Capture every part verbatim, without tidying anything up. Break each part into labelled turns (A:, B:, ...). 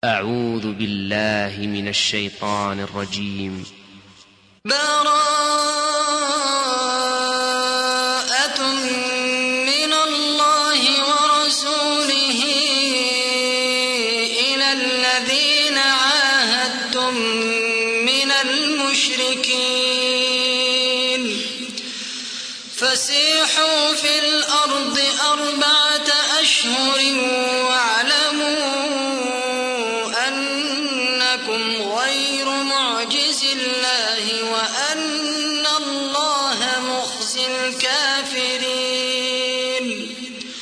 A: أعوذ بالله من الشيطان الرجيم.
B: براءة من الله ورسوله إلى الذين عاهدتم من المشركين فسيحوا في الأرض أربعة أشهر واعلموا أنكم غير معجز الله وأن الله مخزي الكافرين.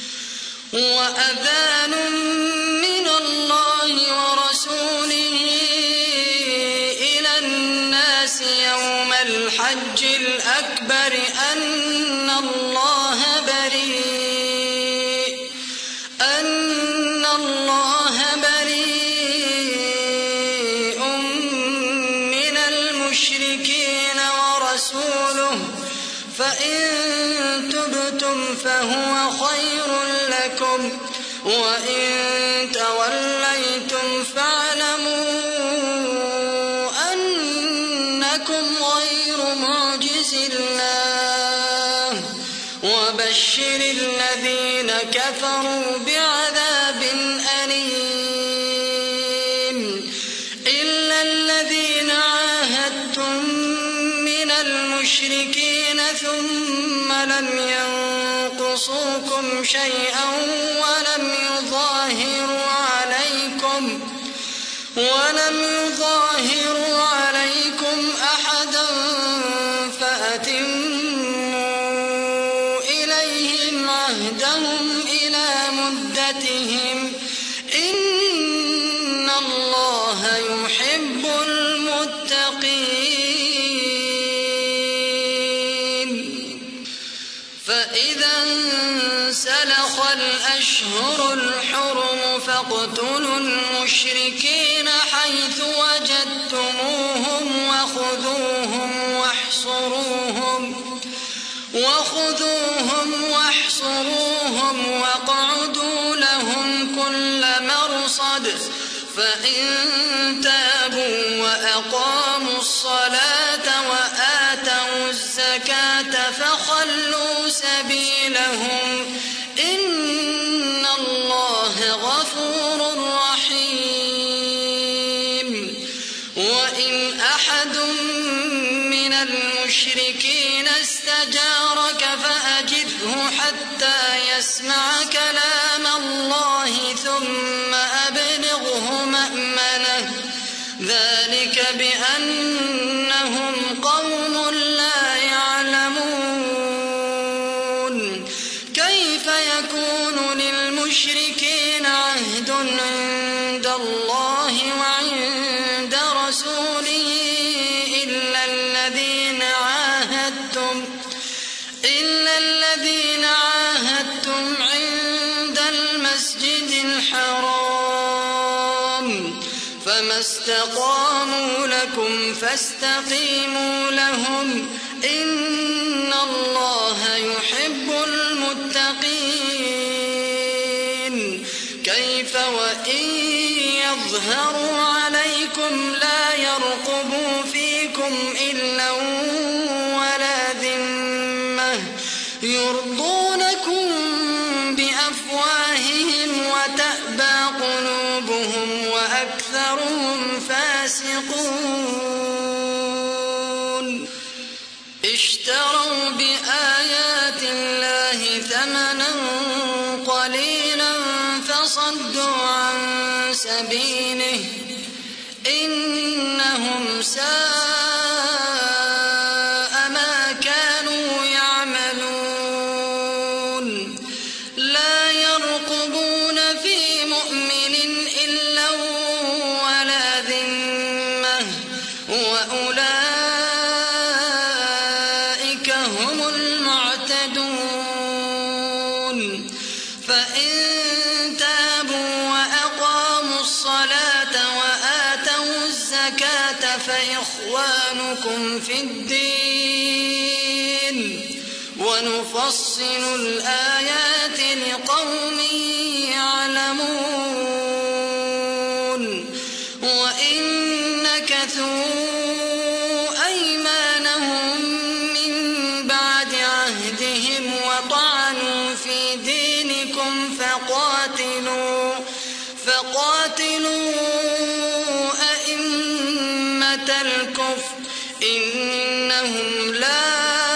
B: وأذان من الله ورسوله إلى الناس يوم الحج الأكبر أن الله بريء أن الله بريء من المشركين ورسوله فإن تبتم فهو خير لكم وإن توليتم فاعلموا أنكم غير معجز الله وبشر الذين كفروا بعذاب أليم. إلا الذين عاهدتم من المشركين ثم لم ينقصوكم شيئا ولم يظاهروا عليكم ولم يظاهروا عليكم أحدا فأتموا إليهم عهدهم إلى مدتهم إن الله يحب المتقين. فإذا انسلخ الأشهر الحرم فاقتلوا المشركين حيث وجدتموهم وخذوهم واحصروهم وخذوهم واحصروهم واقعدوا لهم كل مرصد فإن تابوا وأقاموا الصلاة وآتوا الزكاة فخلوا سبيلهم إن الله غفور رحيم. وإن أحد من المشركين استجارك فأجره حتى يسمع كلام الله ثم أبلغه مأمنه ذلك بأنهم قوم لا يعلمون. كيف يكون للمشركين عهد عند الله وعند رسوله إلا الذين عاهدتم إلا الذين عاهدتم عند المسجد الحرام فما استقاموا لكم فاستقيموا لهم إن الله يحب المتقين. كيف وإن يظهروا عليكم لا يرقبوا فيكم إلا ولا ذمة يرضونكم بأفواههم وتأبى قلوبهم وأكثرهم فاسقون. اشتروا بآيات الله ثمنا قليلا فصدوا عن سبيله إنهم ساء ما كانوا يعملون. لا يرقبون في مؤمن إلا ولا ذمة وأولئك هم المعتدون. فإن تابوا وأقاموا الصلاة وآتوا الزكاة فإخوانكم في الدين ونفصل الآيات لقوم يعلمون. نكثوا أيمانهم من بعد عهدهم وطعنوا في دينكم فقاتلوا فقاتلوا أئمة الكفر إنهم لا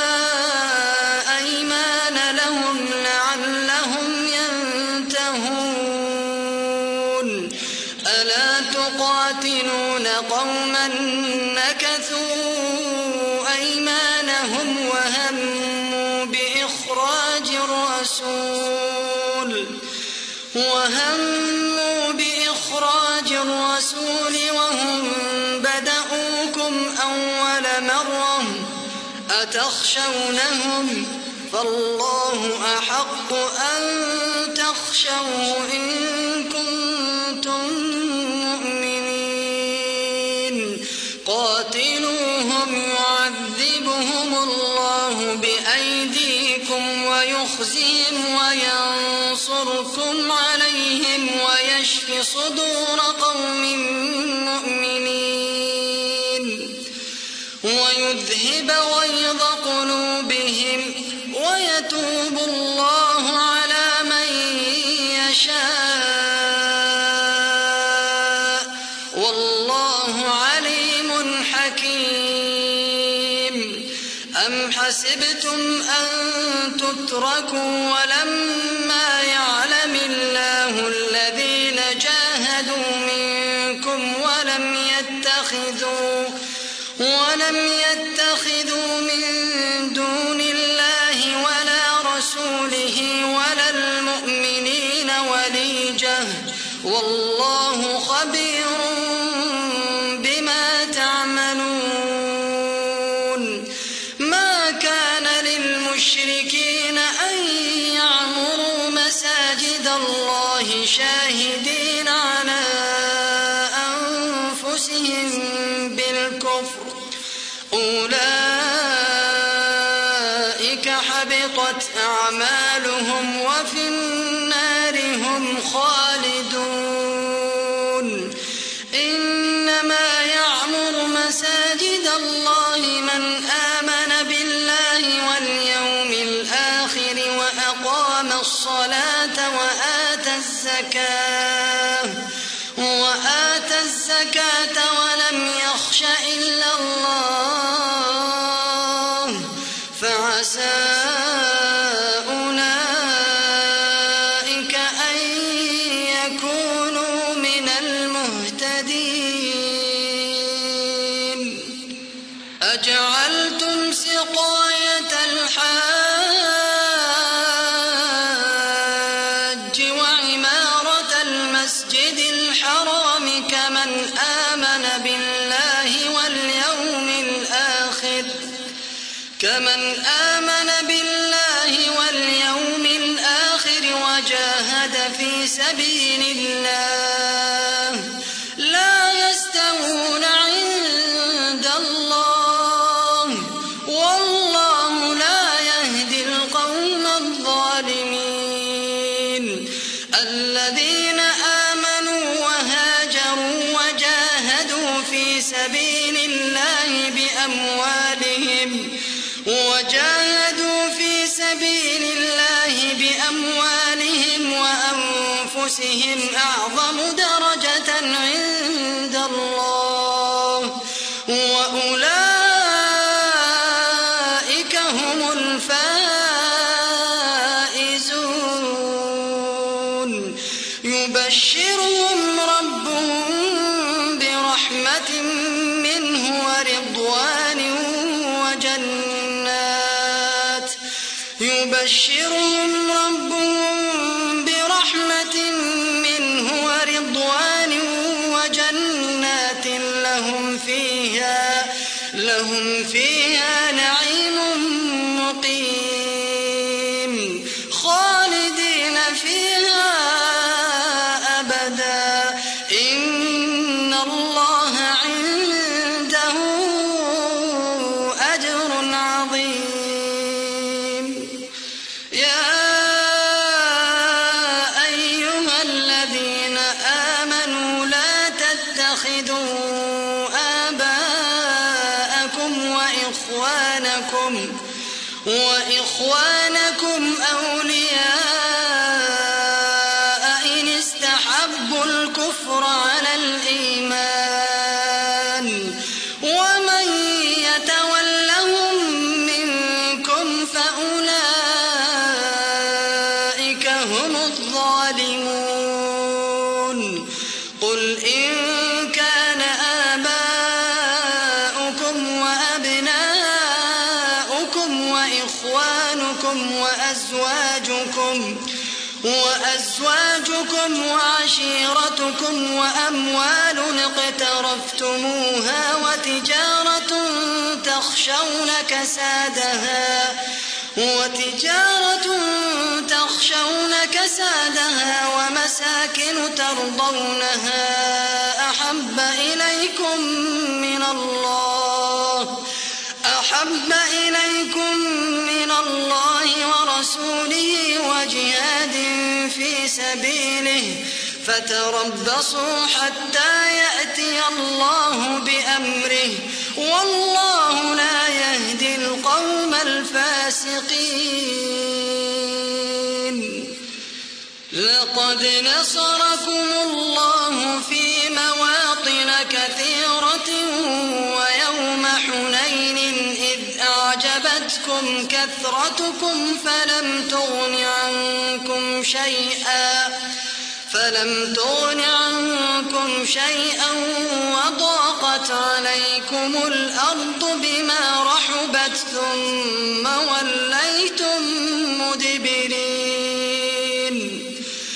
B: أيمان لهم لعلهم ينتهون ألا تقاتلون قوما نكثوا أيمانهم وهموا بإخراج الرسول وهموا بإخراج الرسول وهم بدأوكم أول مرة أتخشونهم فالله أحق أن تخشوه إن كنتم مؤمنين قاتلوهم يعذبهم الله بأيديكم ويخزيهم وينصركم عليهم ويشف صدور قوم مؤمنين ويذهب غيظ قلوبهم ويتوب الله على من يشاء والله عليم حكيم أم حسبتم أن تتركوا ولما يعلم الله الذين جاهدوا منكم ولم يتخذوا ولم يتخذوا من دون الله ولا رسوله ولا المؤمنين وليجة والله خبير بما تعملون ما كان للمشركين أن يعمروا مساجد الله شاهدين على أنفسهم بالكفر أولئك حبطت أعمالهم وفي النار هم خالدون إنما يعمر مساجد الله من آمن بالله واليوم الآخر وأقام الصلاة وآتى الزكاة وآتى الزكاة ولم يخش إلا الله فعسى أولئك أن يكونوا من المهتدين أجعلتم سقاية الحاج وعمارة المسجد الحرام كمن آمن بالله واليوم الآخر كمن آمن بالله واليوم الآخر وجاهد في سبيل الله لا يستوون عند الله والله لا يهدي القوم الظالمين الذين آمنوا وهاجروا وجاهدوا في سبيل الله بأموالهم وجاهدوا في سبيل الله بأموالهم وأنفسهم أعظم درجة عند الله وأولئك هم الفائزون يبشرهم ربهم برحمة منه ورضوان وجنات يبشرهم ربهم برحمة منه ورضوان وجنات لهم فيها لهم فيها نعيم مقيم خالدين فيها أبدا إن الله عنده أجر عظيم يا أيها الذين آمنوا لا تتخذوا آباءكم وإخوانكم وإخوانكم أولياء إن استحبوا الكفر على الإيمان ومن يتولهم منكم فأولئك هم الظالمون قل إن كان آباؤكم وأبناؤكم وإخوانكم وأزواجكم وأزواجكم وعشيرتكم وأموال اقترفتموها وتجارة تخشون كسادها وتجارة تخشون كسادها ومساكن ترضونها أحب إليكم من الله أحب إليكم من الله ورسوله وجهاد في سبيله فتربصوا حتى يأتي الله بأمره والله لا يهدي القوم الفاسقين لقد نصركم الله في مواطن كثيرة ويوم حنين إذ أعجبتكم كثرتكم فلم تغن عنكم شيئا فلم تغن عنكم شيئا وضاقت عليكم الأرض بما رحبت ثم وليتم مدبرين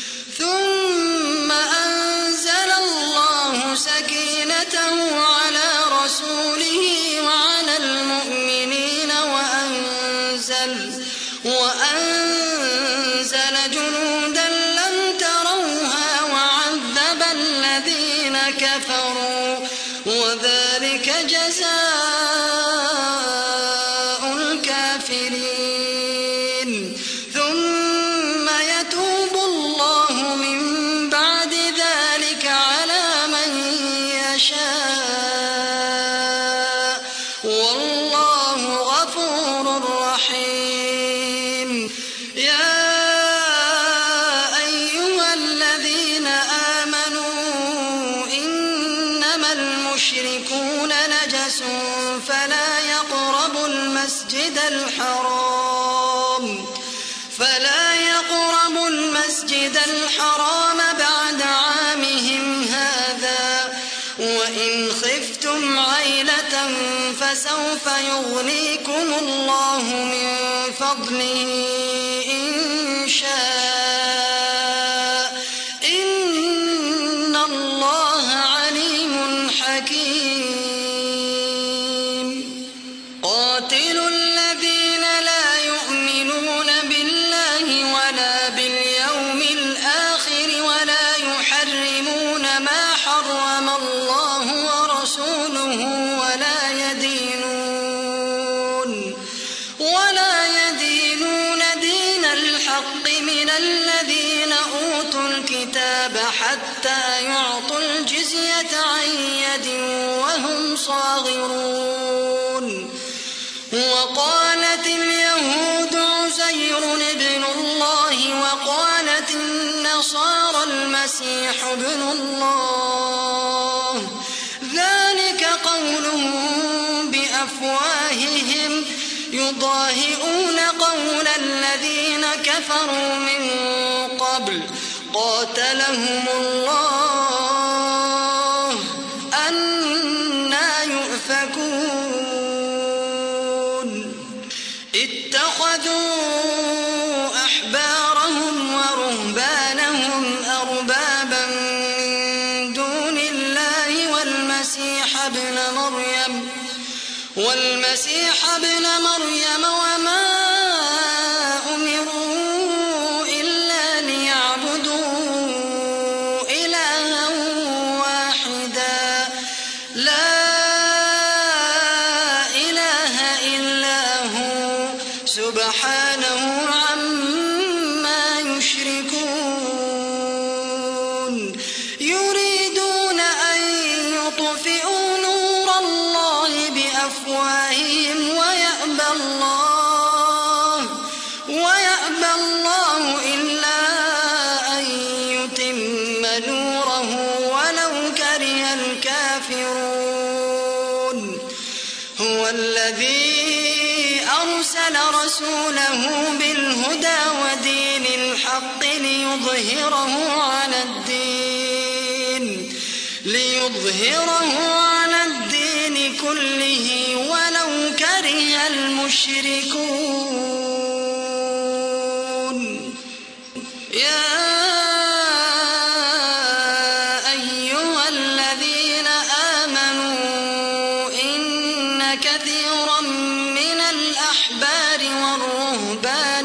B: ثم أنزل الله سكينته على رسوله وعلى المؤمنين وأنزل وأنزل جنودا لم تروها وعذب الذين كفروا وذلك جزاء الكافرين ثم يتوب الله من بعد ذلك على من يشاء والله غفور رحيم يا أيها الذين آمنوا إنما المشركون نجس فلا يقربوا المسجد الحرام فلا يقربوا المسجد الحرام بعد عامهم هذا وإن خفتم عيلة فسوف يغنيكم الله من فضله إن شاء إن الله عليم حكيم قاتلوا الذين لا يؤمنون بالله ولا باليوم الآخر ولا يحرمون ما حرم الله ورسوله ولا يدينون ولا يدينون دين الحق من الذين أوتوا الكتاب حتى يعطوا الجزية عن يد وهم صاغرون وقالت اليهود عزير ابن الله وقالت النصارى المسيح ابن الله ذلك قولهم بأفواههم يضاهئون قول الذين كفروا من قبل قاتلهم الله أنى يؤفكون اتخذوا أحبارهم ورهبانهم أربابا من دون الله والمسيح ابن مريم والمسيح ابن مريم وما أمروا إلا ليعبدوا إلها واحدا لا إله إلا هو سبحانه عما يشركون يريدون أن يطفئوا نور الله بأفواههم بأفواههم ويأبى الله ويأبى الله إلا أن يتم نوره ولو كره الكافرون. هو الذي أرسل رسوله بالهدى ودين الحق ليظهره على الدين ليظهره على الدين كله ولو كره المشركون. يا أيها الذين آمنوا إن كثيرا من الأحبار والرهبان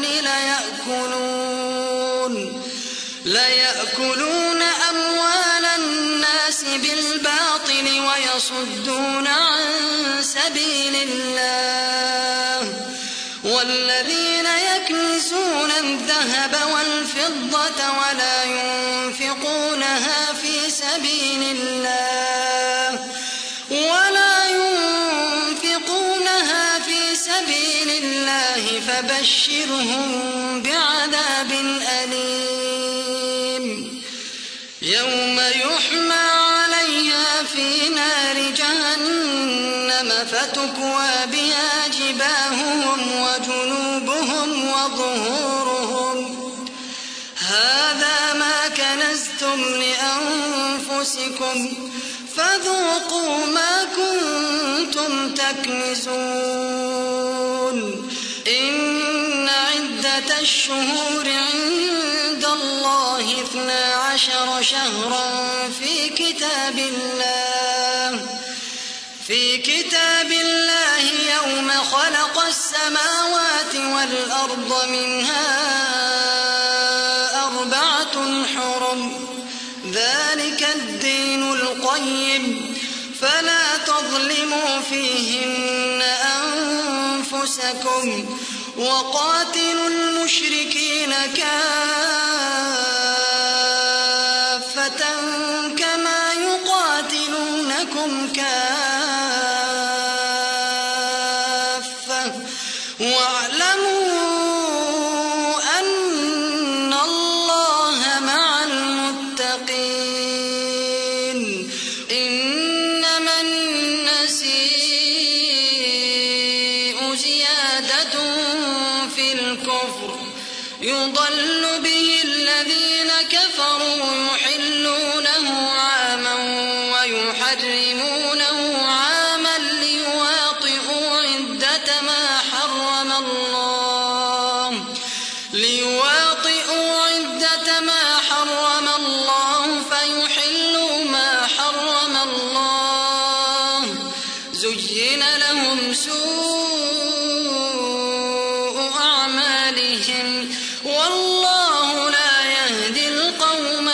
B: ليأكلون ليأكلون أموال الناس بالباطل ويصدون عن سبيل الله. والذين يكنزون الذهب والفضة ولا ينفقونها في سبيل الله ولا ينفقونها في سبيل الله فبشرهم بعذاب أليم يوم يحمى عليها في نار جهنم فتكوى بها جباههم وجنوبهم وظهورهم هذا ما كنزتم لأنفسكم فذوقوا ما كنتم تكنزون. إن عدة الشهور عند الله اثنا عشر شهرا في كتاب الله في كتاب الله يوم خلق السماوات والأرض منها أربعة حرم ذلك الدين القيم فلا تظلموا فيهن أنفسكم وقاتلوا المشركين كافة كما يقاتلونكم كافة واعلموا أن الله مع المتقين. إنما النسيء زيادة في الكفر يضل به الذين كفروا يحلونه عاما ويحرمونه عاما ليواطئوا عدة ما حرم الله ليواطئوا عدة ما حرم الله فيحلوا ما حرم الله. زين لهم سوء أعمالهم والله لا يهدي القوم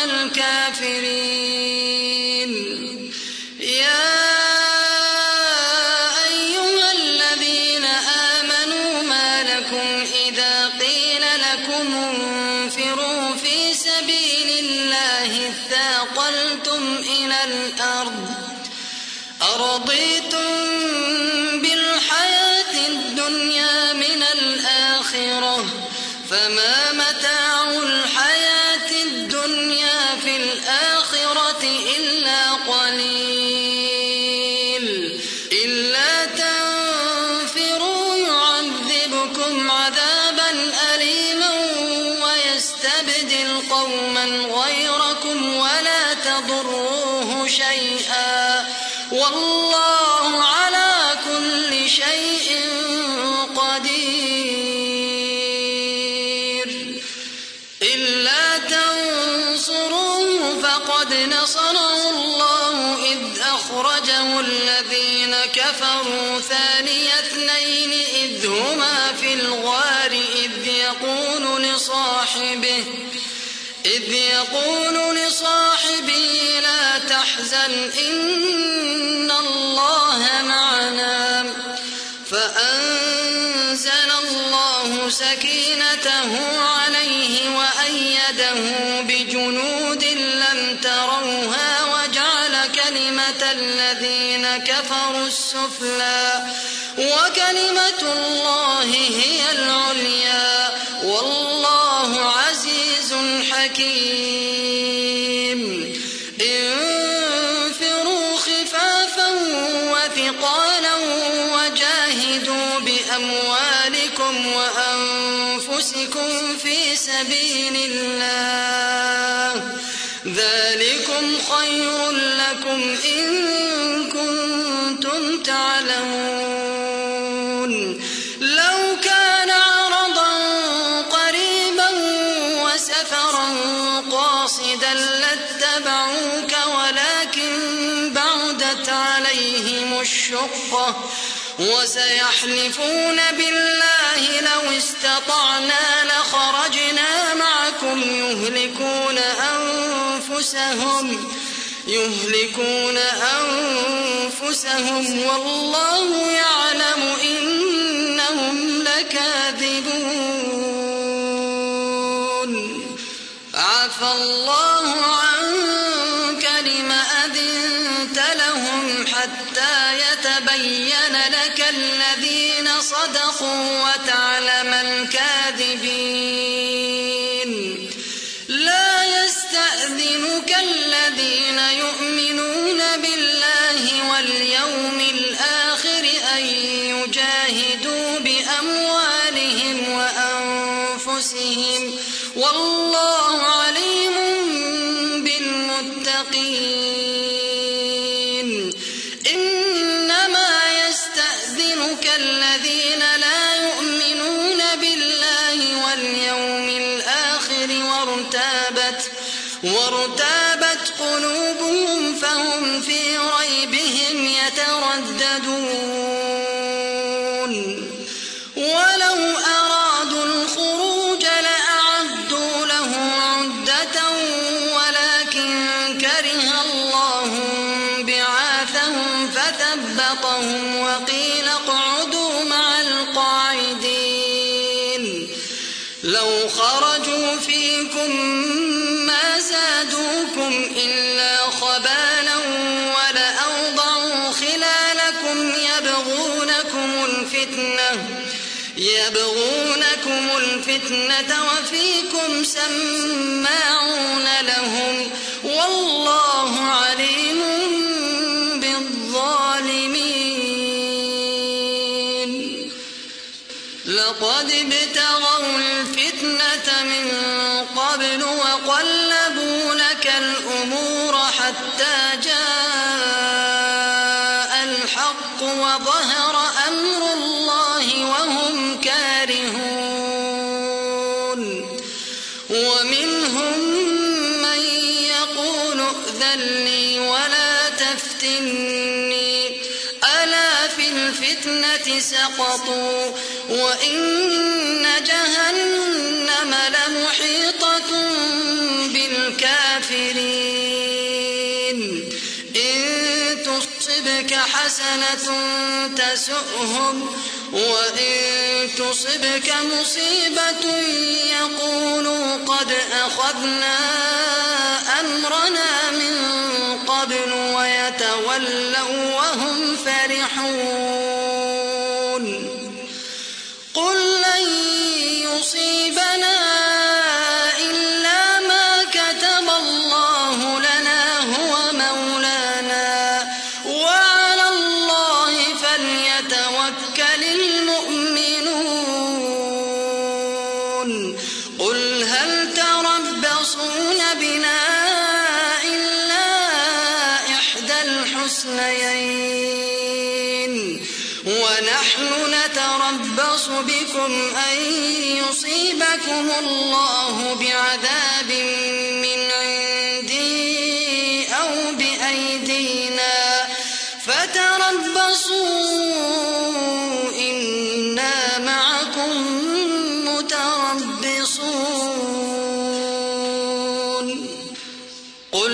B: الكافرين. يا أيها الذين آمنوا ما لكم إذا قيل لكم انفروا في سبيل الله اثاقلتم إلى الأرض أرضيتم بالحياة الدنيا من الآخرة فما متاع الحياة الدنيا في الآخرة إلا قليل. إلا تنفروا يعذبكم عذابا أليما ويستبدل قوما غيركم ولا تضروه شيئا والله على كل شيء قدير. إلا تنصروه فقد نصره الله إذ أخرجه الذين كفروا ثاني اثنين إذ هما في الغار إذ يقول لصاحبه إذ يقول لصاحبه لا تحزن إن الله معنا فأنزل الله سكينته عليه وأيده بجنود لم تروها وجعل كلمة الذين كفروا السفلى وكلمة الله هي العليا والله عزيز حكيم. انفروا خفافا وثقالا وجاهدوا بأموالكم وأنفسكم في سبيل الله ذلكم خير لكم إن كنتم تعلمون. لو كان عرضا قريبا وسفرا قاصدا لاتبعوك ولكن بعدت عليهم الشقة وسيحلفون بالله لو استطعنا لخرجنا معكم يهلكون أنفسهم يهلكون أنفسهم والله يعلم إنهم لكاذبون. عفى الله عنك لم أذنت لهم حتى يتبين لك الذين صدقوا وتعلم الكاذبين. لا يستأذنك الذين يؤمنون بالله واليوم الآخر أن يجاهدوا بأموالهم وأنفسهم والله عليم بالمتقين. إنما يستأذنك الذين لا يؤمنون بالله واليوم الآخر وارتابت وارتابت قلوبهم فهم في ريبهم يترددون. ولو أرادوا الخروج لأعدوا له عدة ولكن كره الله بعاثهم فثبطهم وقيل اقعدوا مع القاعدين. لو خرجوا فيكم ما زادوكم إلا خبالا ولأوضعوا خلالكم يبغونكم الفتنة يبغونكم الفتنة وفيكم سماعون لهم والله عليم بالظالمين. لقد ابتغوا الفتنة من قبل وقلبوا لك الأمور حتى جاء الحق وظهر أمر الله وهم كارهون. ومنهم من يقول ائذن لي ولا تفتني ألا في الفتنة سقطوا وإن جهنم لمحيطة بالكافرين. إن تصبك حسنة تسؤهم وإن تصبك مصيبة يقولوا قد أخذنا أمرنا من قبل ويتولوا وهم فرحون. قل لن يصيبنا إلا ما كتب الله لنا هو مولانا وعلى الله فليتوكل المؤمنون. قل هل تربصون بنا إلا إحدى الحسنيين ونحن نتربص بكم أن يصيبكم الله بعذاب من عندي أو بأيدينا فتربصوا إنا معكم متربصون. قل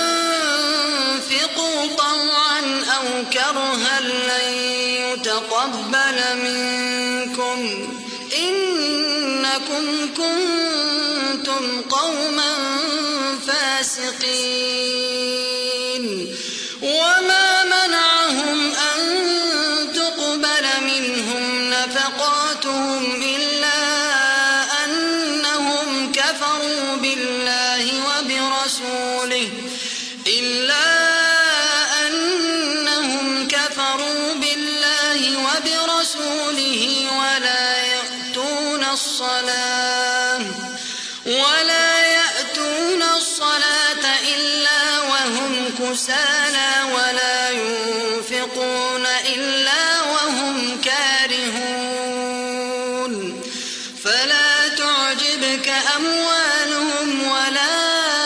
B: أنفقوا طوعا أو كرها لن يتقبل منكم إنكم كنتم قوما فاسقين. وما الصلاة ولا يأتون الصلاة إلا وهم كسالى ولا ينفقون إلا وهم كارهون فلا تعجبك أموالهم ولا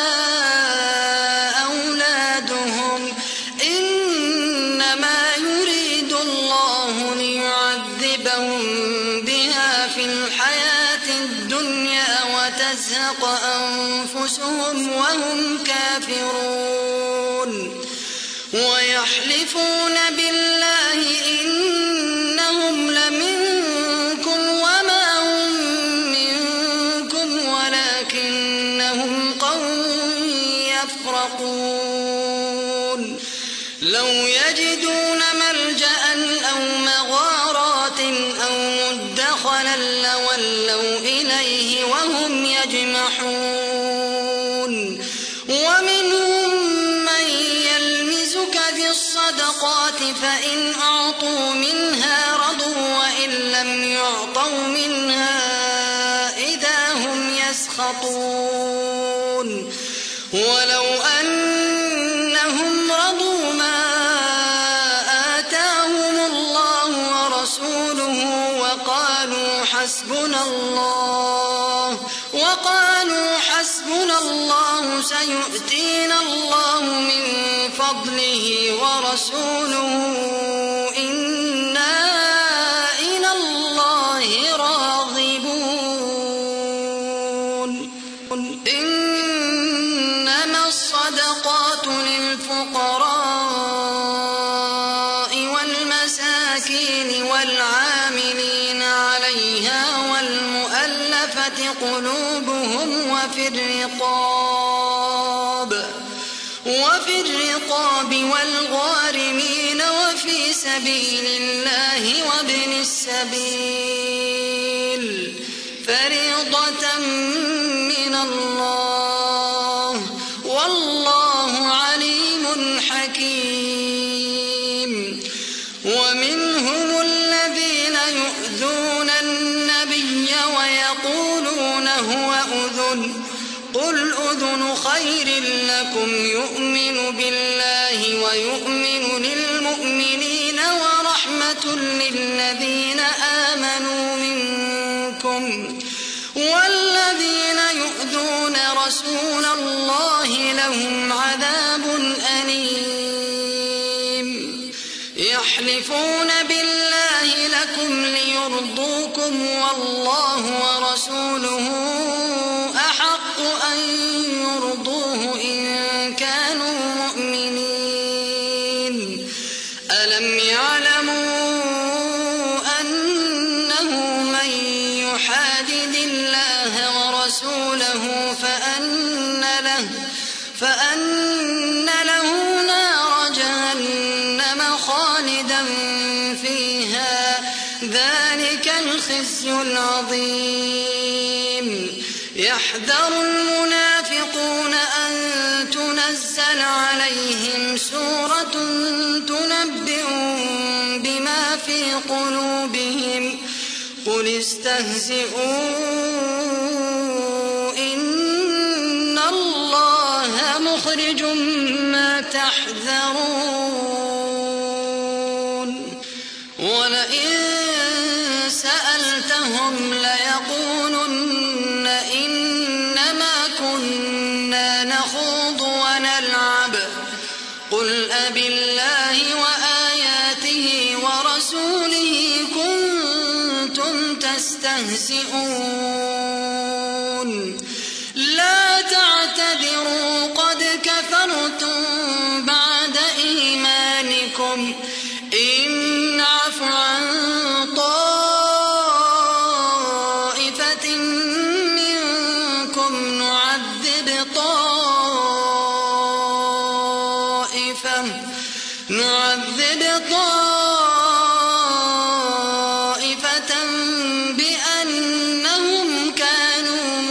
B: أولادهم إنما يريد الله ليعذبهم بها في الحياة الدنيا وتزهق أنفسهم وهم كافرون ويحلفون بالله إنهم لمنكم وما هم منكم ولكنهم قوم يفرقون لو يجدون ملجأ أو مغارات أو مدخلا لولوا إليه وهم يجمحون ومنهم من يلمزك في الصدقات فإن أعطوا منها رضوا وإن لم يعطوا منها إذا هم يسخطون ولو أنهم رضوا ما آتاهم الله ورسوله وقالوا حسبنا الله وقالوا حسبنا الله سيؤتينا الله من فضله ورسوله إنا إلى الله راغبون إنما الصدقات للفقراء والمساكين والعاملين عليها والمؤلفة قلوبهم وفي الرقاب وفي الرقاب والغارمين وفي سبيل الله وابن السبيل فريضة من الله والله عليم حكيم ومنهم الذين يؤذون النبي ويقولون هو أذن قل أذن خير لكم يؤمن بالله ويؤمن للمؤمنين ورحمة للذين آمنوا منكم والذين يؤذون رسول الله لهم عذاب أليم يحلفون بالله لكم ليرضوكم والله ورسوله أحق أن يرضوه إن كانوا مؤمنين ألم يعلموا أنه من يحادد الله ورسوله فأن له فأن له نار جهنم خالدا فيها ذلك الخزي العظيم يحذر المنافقون أن تنزل عليهم سورة تنبئهم بما في قلوبهم قل استهزئوا إن الله مخرج ما تحذرون ولئن سألتهم ليقولن إنما كنا نخوض ونلعب قل أبالله وآياته ورسوله كنتم تستهزئون لا تعتذروا قد كفرتم بعد إيمانكم إن نعف عن طائفة منكم نعذب طائفة نعذب طائفة بأنهم كانوا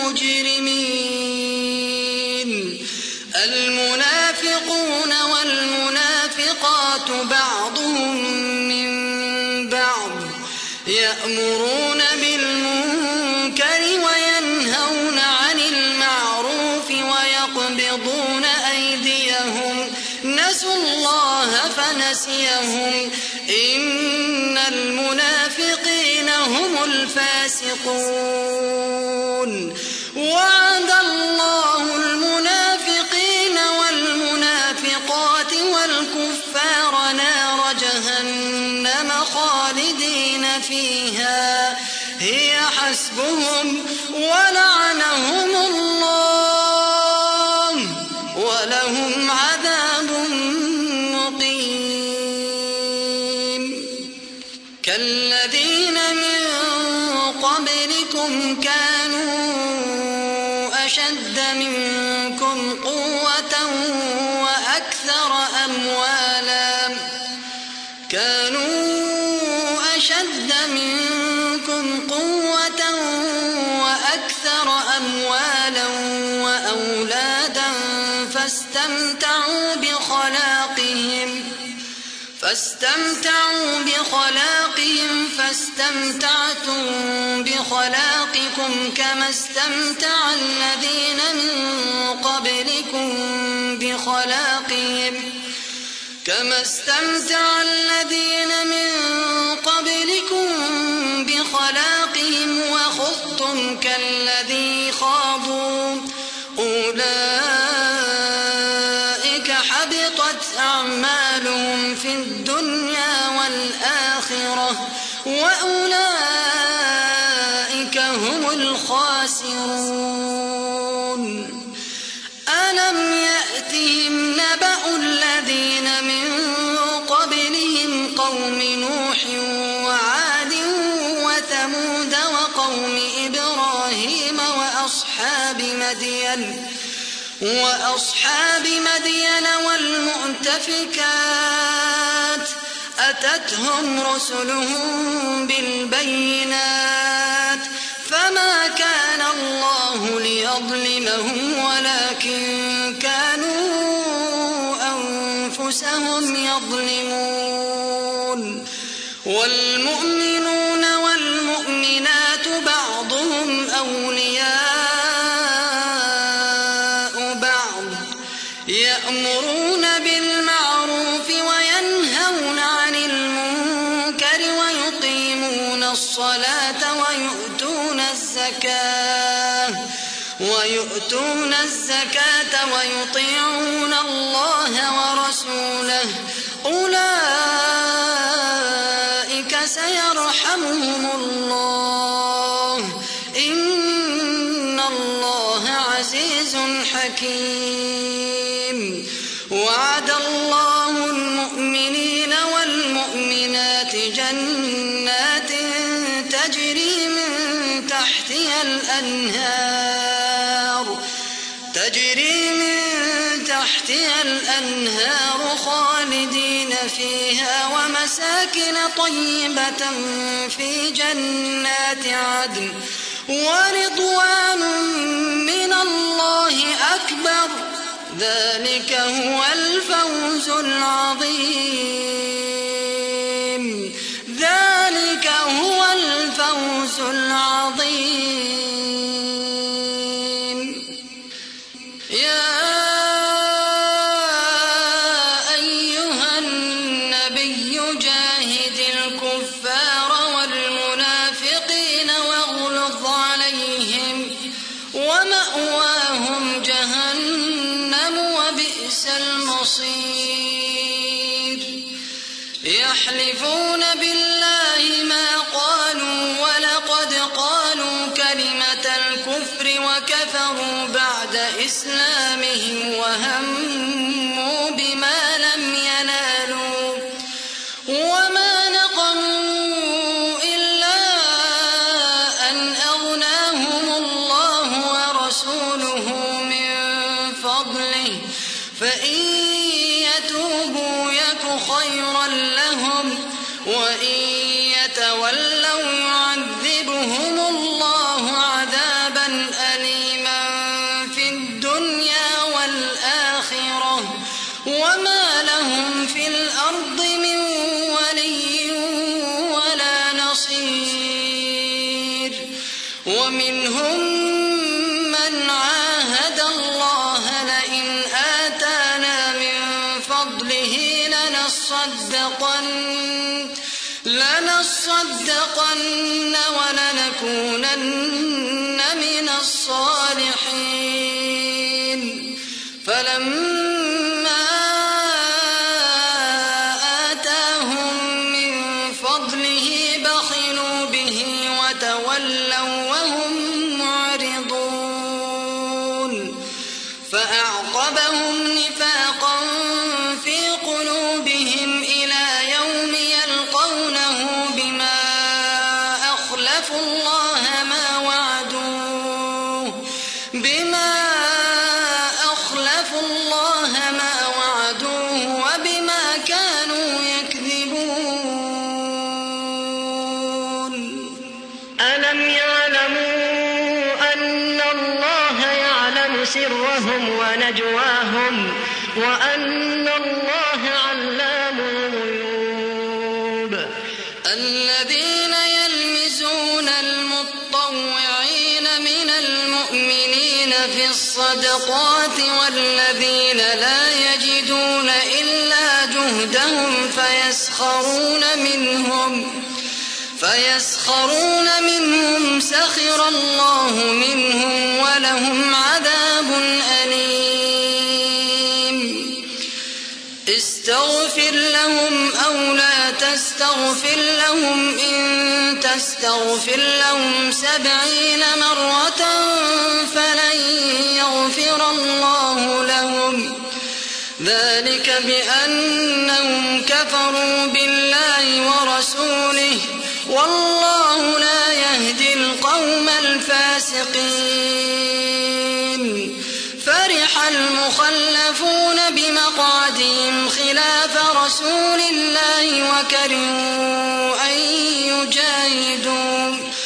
B: مجرمين المنافقون والمنافقات بعضهم من بعض يأمرون بالمنكر فنسيهم إن المنافقين هم الفاسقون وعد الله المنافقين والمنافقات والكفار نار جهنم خالدين فيها هي حسبهم ولعنهم الله ولهم عذاب مقيم كالذين من قبلكم كانوا أشد منكم قوة وأكثر أموالا كانوا أشد منكم قوة وأكثر أموالا وأولادا فاستمتعوا بخلاقهم فاستمتعوا بخلاقهم فاستمتعتم بخلاقكم كما استمتع الذين من قبلكم بخلاقهم كما استمتع الذين من قبلكم بخلاقهم وخضتم كالذي خاضوا أولئك حبطت أعمالهم في الدنيا والآخرة وأولئك هم الخاسرون ألم يأتهم نبأ الذين من قبلهم قوم نوح وعاد وثمود وقوم إبراهيم وأصحاب مدين وأصحاب مدين والمؤتفكات أتتهم رسلهم بالبينات فما كان الله ليظلمهم ولكن كانوا أنفسهم يظلمون والمؤمنون والمؤمنات بعضهم أولياء بعض يأمرون بالمعروف وينهون عن المنكر ويقيمون الصلاة ويؤتون الزكاة ويؤتون الزكاة ويطيعون الله ورسوله أولئك سيرحمهم الله إن الله عزيز حكيم وعد الله المؤمنين والمؤمنات جنات تجري من تحتها الأنهار تجري من تحتها الأنهار خالدين فيها ومساكن طيبة في جنات عدن ورضوان من الله أكبر ذلك هو الفوز العظيم ذلك هو الفوز العظيم يا أيها النبي جاهد الكفار والمنافقين واغلظ عليهم ومأواهم جهنم وبئس المصير يحلفون بالله ما قالوا ولقد قالوا كلمة الكفر وكفروا بعد إسلامهم وهموا بما لم ينالوا وما نقموا إلا أن أغناهم الله ورسوله من فضله فإن يتوبوا يك خيرا لهم وإن يتولوا يعذبهم الله عذابا أليما في الدنيا والآخرة وما لهم في الأرض من ولي ولا نصير ومنهم من عاهد الله لئن آتانا من فضله لنصر لنصدقن لنصدقن ولنكونن من الصالحين فلما آتاهم من فضله بخلوا به وتولوا وهم معرضون فأعقبهم نفاقا في قلوبهم إلى يوم يلقونه بما أخلفوا الله ما وعدوه بما أخلفوا الله ما وعدوه وبما كانوا يكذبون.
C: ألم يعلموا أن الله يعلم سرهم ونجواهم وأن الله علام الغيوب.
B: الذين يلمزون المطوعين من المؤمنين في الصدقات والذين لا يجدون إلا جهدهم فيسخرون منهم فيسخرون منهم سخر الله منهم ولهم عذاب أليم. استغفر لهم أو لا تستغفر لهم إن تستغفر لهم سبعين مرة فلن يغفر الله لهم ذلك بأنهم كفروا بالله ورسوله والله لا يهدي القوم الفاسقين. فرح المخلفون بمقعدهم خلاف رسول الله وكرهوا أن يجاهدوا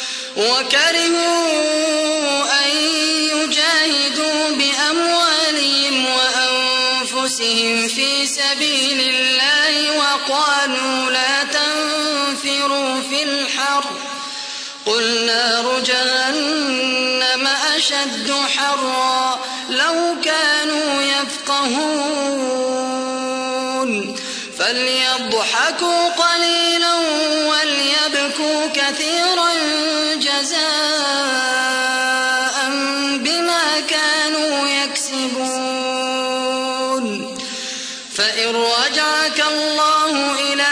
B: وكرهوا أن يجاهدوا بأموالهم وأنفسهم في سبيل الله وقالوا لا تنفروا في الحر قل نار جهنم أشد حرا لو كانوا يفقهون. فليضحكوا قليلا وليبكوا كثيرا جزاء بما كانوا يكسبون. فإن رجعك الله إلى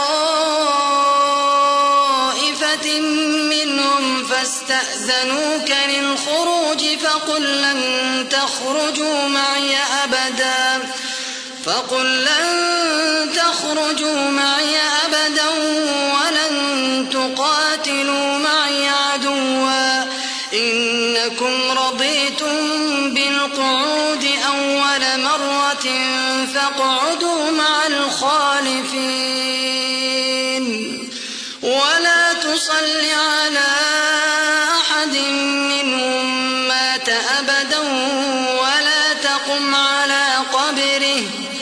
B: طائفة منهم فاستأذنوك للخروج فقل لن تخرجوا معي أبدا فقل لن تخرجوا معي أبدا ولن تقاتلوا معي عدوا إنكم رضيتم بالقعود أول مرة فاقعدوا مع الخالفين ولا تصل على أحد منهم مات أبدا ولا تقم على قبره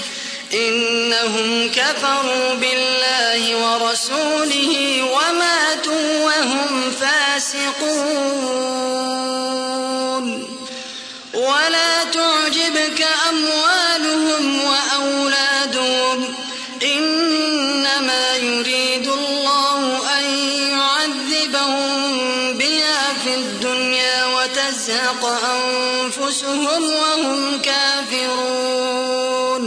B: إنهم كفروا بالله ورسوله وماتوا وهم فاسقون. ولا تعجبك أموالهم وأولادهم إنما يريد الله أن يعذبهم بها في الدنيا وتزهق أنفسهم وهم كافرون.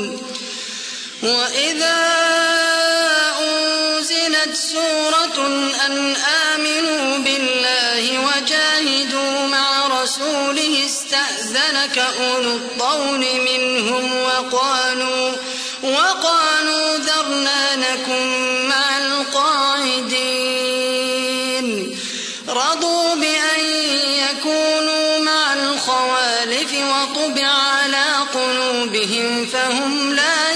B: وإذا أنزلت سورة أن آمنوا بالله وجاهدوا مع رسوله استأذنك أولو الطول منهم وقالوا وقالوا ذرنا نكن مع القاعدين. رضوا بأن يكونوا مع الخوالف وطبع على قلوبهم فهم لا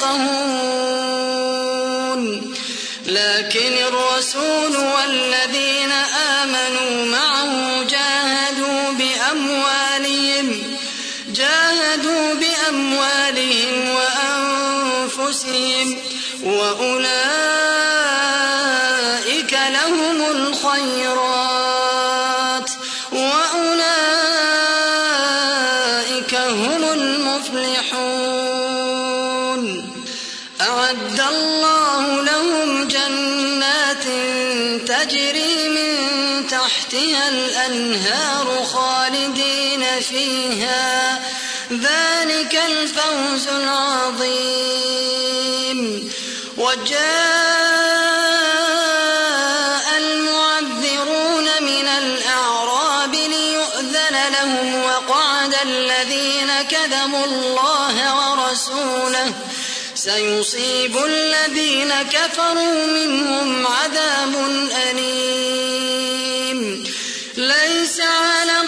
B: يفقهون. لكن الرسول والذين آمنوا معه جاهدوا بأموالهم جاهدوا بأموالهم وأنفسهم وأولئك لهم الخيرات وأولئك هم المفلحون. أعد الله تحتها الأنهار خالدين فيها، ذلك الفوز العظيم. وجاء المعذرون من الأعراب ليؤذن لهم، وقعد الذين كذبوا الله ورسوله، سيصيب الذين كفروا منهم عذاب أليم. ليس على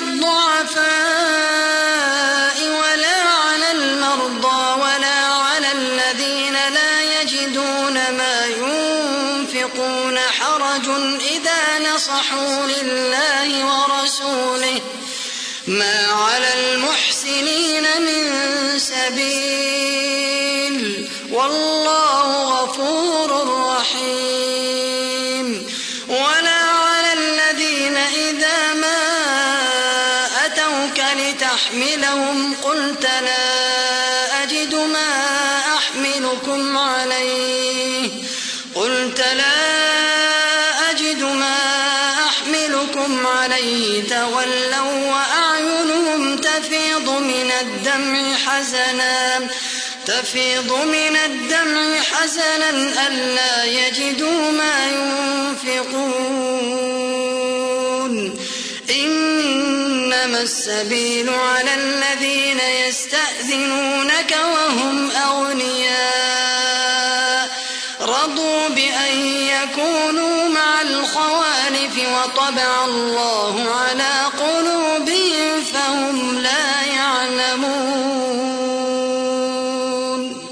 B: الضعفاء ولا على المرضى ولا على الذين لا يجدون ما ينفقون حرج إذا نصحوا لله ورسوله، ما على المحسنين من سبيل، والله غفور رحيم. ولا على الذين إذا ما أتوك لتحملهم قلت لا أجد ما أحملكم عليه قلت لا أجد ما أحملكم عليه تولوا وأعينهم تفيض من الدمع حزنا تفيض من الدمع حزنا ألا يجدوا ما ينفقون. إنما السبيل على الذين يستأذنونك وهم أغنياء، رضوا بأن يكونوا مع الخوالف وطبع الله على قلوبهم فهم لا يعلمون.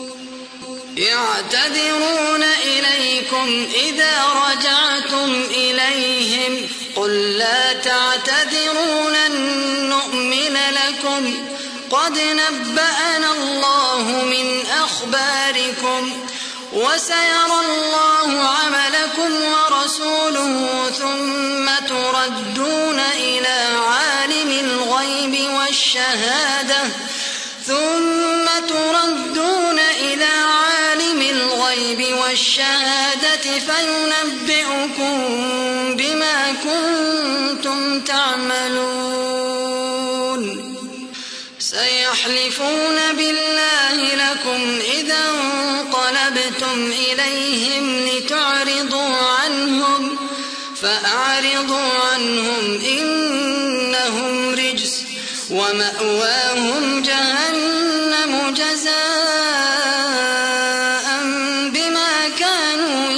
B: يعتذرون إليكم إذا رجعتم إليهم، قل لا تعتذروا لن نؤمن لكم قد نبأنا الله من أخباركم وسيرى الله عملكم ورسوله ثم تردون إلى عالم الغيب والشهادة ثم تردون إلى عالم الغيب والشهادة فينبئكم بما كنتم تعملون. سيحلفون بالله لكم إذا انقلبتم إليهم لتعرضوا عنهم فأعرضوا عنهم إنهم رجس ومأواهم جهنم جزاء بما كانوا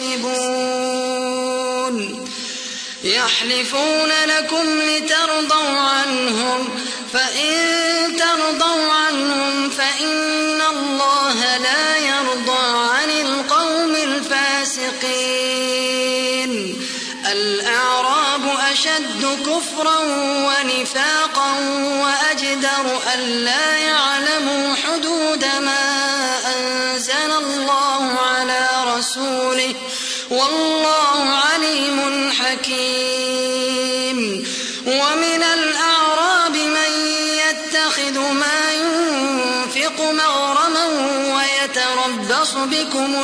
B: يكسبون. يحلفون لكم لترضوا عنهم فإن ترضوا عنهم فإن الله لا يرضى عن القوم الفاسقين. الأعراب أشد كفرا ونفاقا وأجدر ألا يعلموا حدود ما أنزل الله على رسوله والله عليم حكيم. ومن الأعراب من يتخذ ما ينفق مغرما ويتربص بكم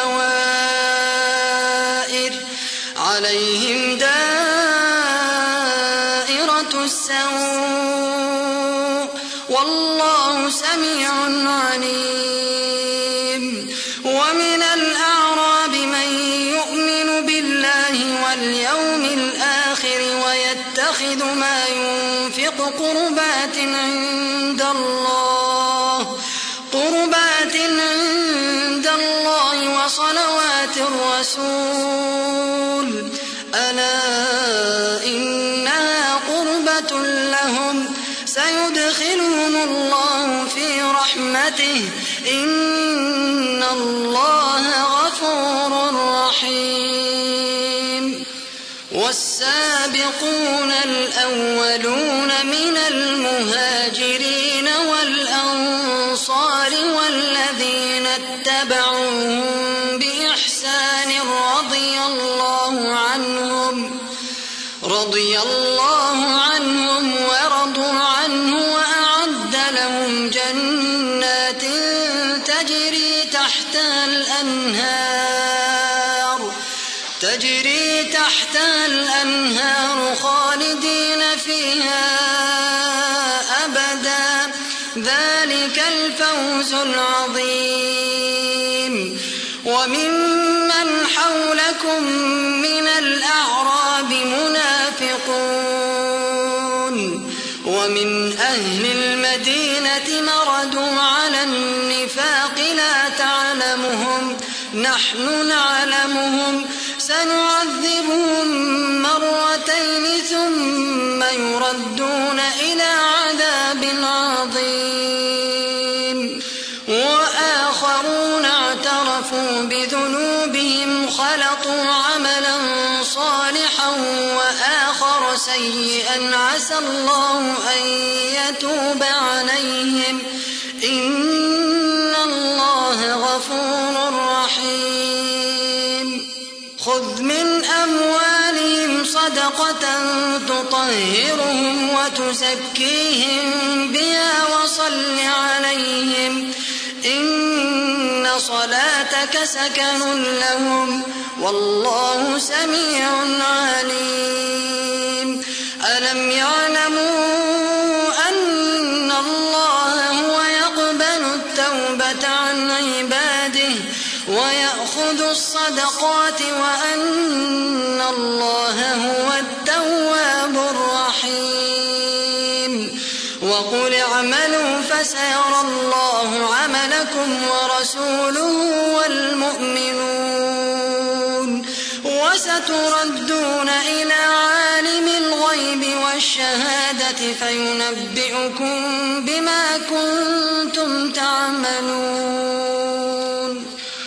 B: الدوائر عليهم دائرة السوء والله سميع عليم. ومن الأعراب من يؤمن بالله واليوم الآخر ويتخذ ما ينفق قربات عند الله قربات عند الله وصلوات الرسول ألا إنها قربة لهم سيدخلهم الله في رحمته إن الله غفور رحيم. والسابقون الأولون من المهاجرين والأنصار والذين اتبعوهم بإحسان رضي الله عنهم رضي الله عنهم ورضوا عنه وأعد لهم جنات تجري تحتها الأنهار تجري تحتها الأنهار خالدين فيها أبدا ذلك الفوز العظيم. وممن حولكم من الأعراب منافقون ومن أهل المدينة مردوا على النفاق لا تعلمهم نحن نعلمهم سنعذبهم مرتين ثم يردون إلى عذاب عظيم. وآخرون اعترفوا بذنوبهم خلطوا عملا صالحا وآخر سيئا عسى الله أن يتوب عليهم إن الله غفور رحيم. خذ من أموالهم صدقة تطهرهم وتزكيهم بها وصل عليهم إن صلاتك سكن لهم والله سميع عليم. ألم يعلموا أن الله هو يقبل التوبة عن عباده ويأخذ الصدقات وأن الله هو التواب الرحيم. وقل اعملوا فسيرى الله عملكم ورسوله والمؤمنون وستردون إلى عالم الغيب والشهادة فينبئكم بما كنتم تعملون.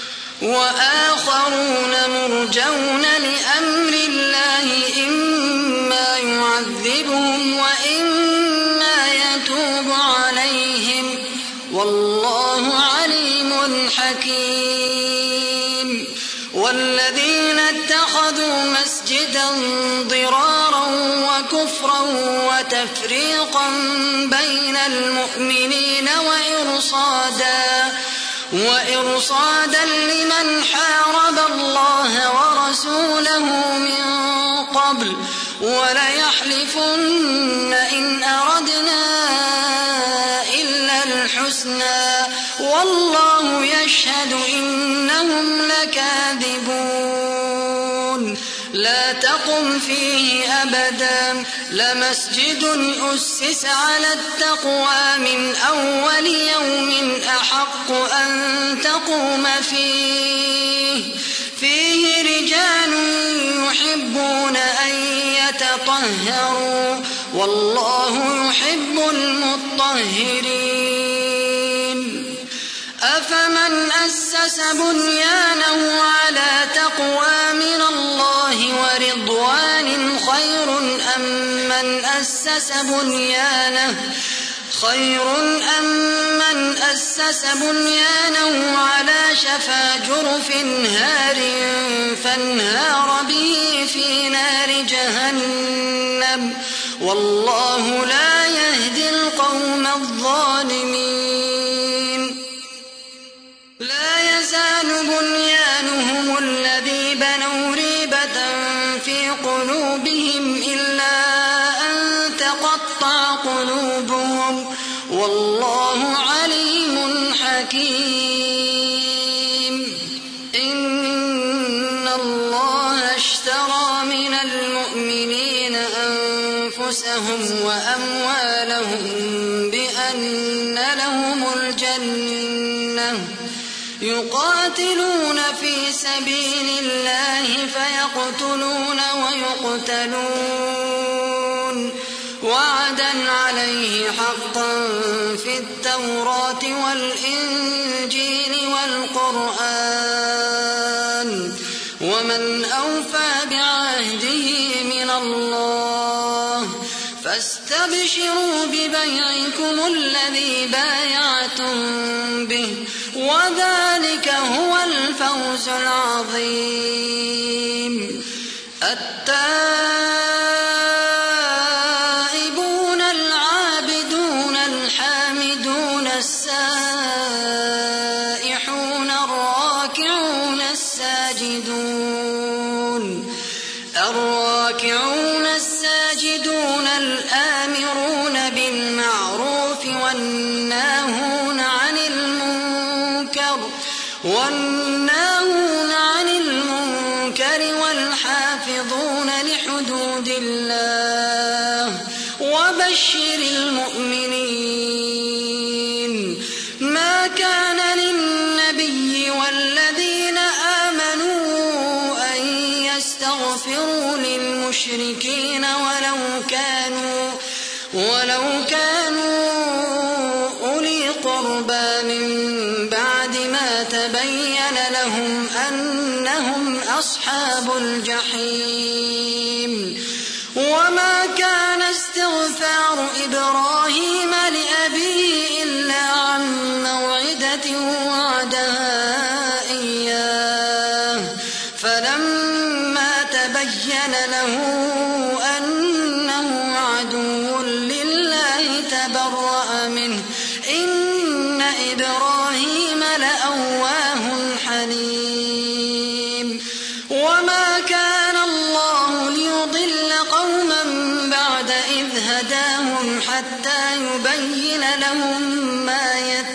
B: وآخرون مرجون لأمر الله إما يعذبهم وإما يتوب عليهم والله عليم حكيم. والذين اتخذوا مسجدا ضرارا وكفرا وتفريقا بين المؤمنين وإرصادا وإرصادا لمن حارب الله ورسوله من قبل وليحلفن إن أردنا إلا الحسنى والله يشهد إنهم لكاذبون. لا تقم فيه أبدا لمسجد أسس على التقوى من أول يوم أحق أن تقوم فيه فيه رجال يحبون أن يتطهروا والله يحب المطهرين. أفمن أسس بنيانه على تقوى من الله ورضوان خير أم من أسس بنيانه خير أم من أسس بنيانه على شفا جرف هار فانهار به في نار جهنم والله لا يهدي القوم الظالمين. لا يزال بنيانهم الذي بنوا ريبة في قلوبهم إلا أن تقطع قلوبهم والله عليم حكيم. إن الله اشترى من المؤمنين أنفسهم وأموالهم بأن لهم الجنة يقاتلون في سبيل الله فيقتلون ويقتلون وعدا عليه حقا في التوراة والإنجيل والقرآن ومن أوفى بعهده من الله فاستبشروا ببيعكم الذي بايعتم به وذلك هو الفوز العظيم. التائبون العابدون الحامدون السائحون الراكعون الساجدون الراكعون الساجدون الآمرون بالمعروف والناهون عن المنكر والناهون عن المنكر والحافظون لحدود الله وبشر المؤمنين. ما كان للنبي والذين آمنوا أن يستغفروا للمشركين ولو كانوا ولو كانوا أولي قربى من بعد ما تبين لهم أنهم أصحاب الجحيم. وما كان استغفار إبراهيم لأبيه إلا عن موعدة وعدها إياه فلما تبين له أنه عدو لله تبرأ منه إن إبراهيم لأواه حليم. وما كان الله ليضل قوما بعد إذ هداهم حتى يبين لهم ما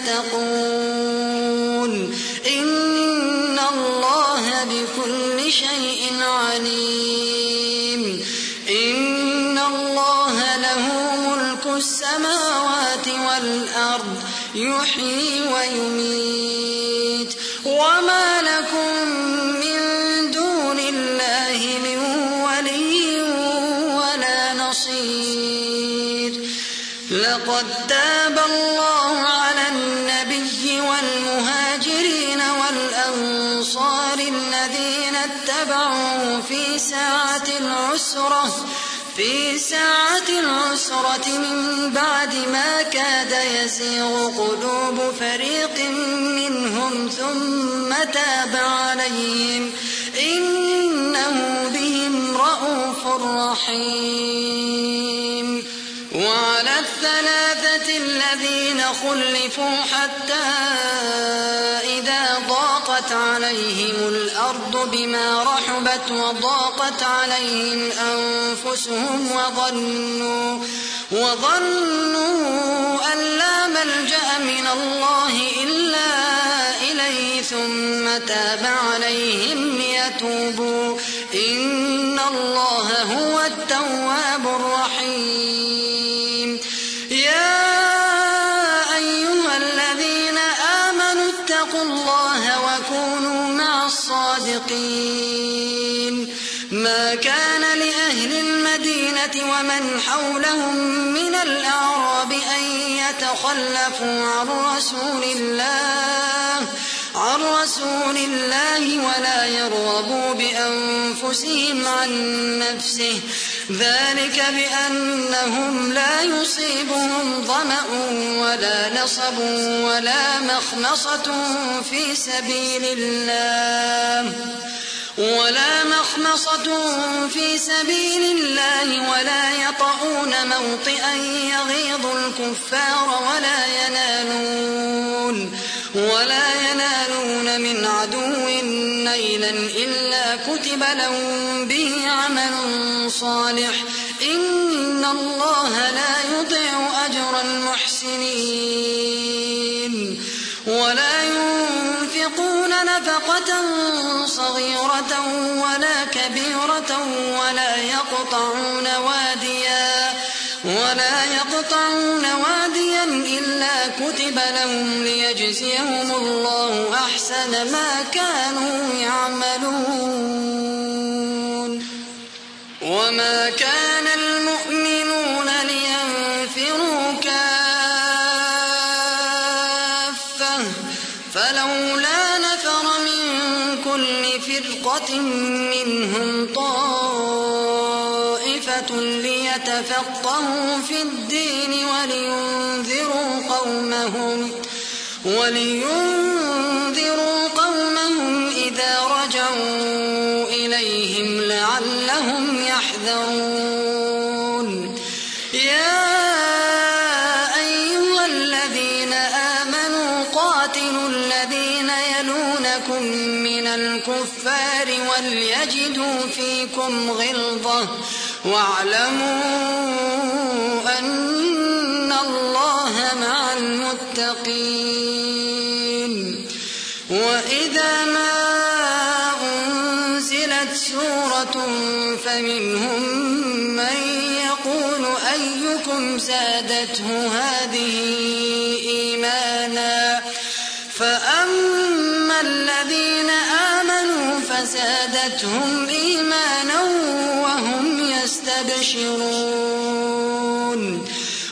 B: يتقون إن الله بكل شيء عليم. إن الله له ملك السماوات والأرض يحيي ويميت. وما لكم من دون الله من ولي ولا نصير. لقد تاب الله على النبي والمهاجرين والأنصار الذين اتبعوه في ساعة العسرة في ساعة العسرة من بعد ما كاد يزيغ قلوب فريق منهم ثم تاب عليهم إنه بهم رءوف رحيم. وعلى الثلاثة الذين خلفوا حتى إذا ضاقت عليهم الأرض بما رحبت وضاقت عليهم أنفسهم وظنوا وظنوا أن لا ملجأ من الله إلا إليه ثم تاب عليهم ليتوبوا إن الله هو التواب الرحيم. يا أيها الذين آمنوا اتقوا الله وكونوا مع الصادقين. ما كان لأهل المدينة ومن حولهم من الأعراب أن يتخلفوا عن رسول الله عن رسول الله ولا يرغبوا بأنفسهم عن نفسه ذلك بأنهم لا يصيبهم ظمأ ولا نصب ولا مخمصة في سبيل الله ولا مخمصة في سبيل الله ولا يطؤون موطئا يغيظ الكفار ولا ينالون ولا ينالون من عدو نيلا إلا كتب لهم به عمل صالح إن الله لا يضيع أجر المحسنين. ولا ينفقون نفقة صغيرة ولا كبيرة ولا يقطعون واديا ولا يقطعون واديا إلا كتب لهم ليجزيهم الله أحسن ما كانوا يعملون. وما كان المؤمنون لينفروا كافة فلولا نفر من كل فرقة منهم طائفة ليتفقهوا في الدين ولينذروا قومهم ولينذروا قومهم إذا رجعوا إليهم لعلهم يحذرون. يا أيها الذين آمنوا قاتلوا الذين يلونكم من الكفار الكفار وليجدوا فيكم غلظة واعلموا أن الله مع المتقين. وإذا ما أنزلت سورة فمنهم من يقول أيكم زادته هذه إيمانا فأما الذين آمنوا فزادتهم إيمانا وهم يستبشرون.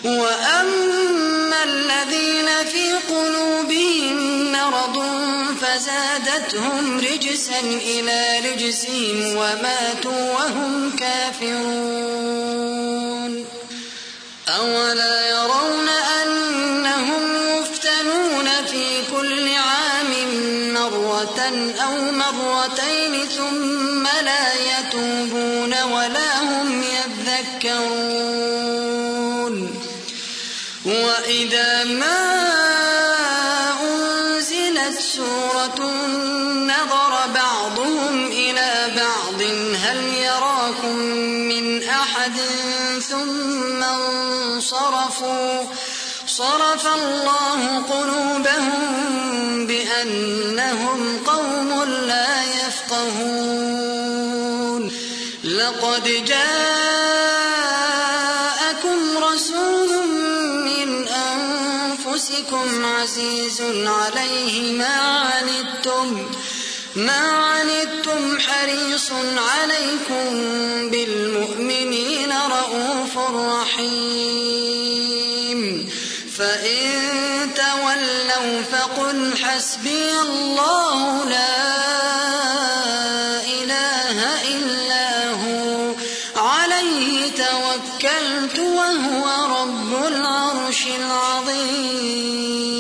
B: وأما الذين في قلوبهم مرض فزادتهم رجسا إلى رجسهم وماتوا وهم كافرون. أولا يرون أنهم يفتنون في كل عام مرة أو مرتين ثم لا يتوبون ولا هم يذكرون. وإذا ما أنزلت سورة نظر بعضهم إلى بعض هل يراكم من أحد ثم انصرفوا صرف الله قلوبهم بأنهم قوم لا يفقهون. لقد جاءكم رسول من أنفسكم عزيز عليه ما عنتم ما عنتم حريص عليكم بالمؤمنين رءوف رحيم. فإن تولوا فقل حسبي الله لا إله إلا هو عليه توكلت وهو رب العرش العظيم.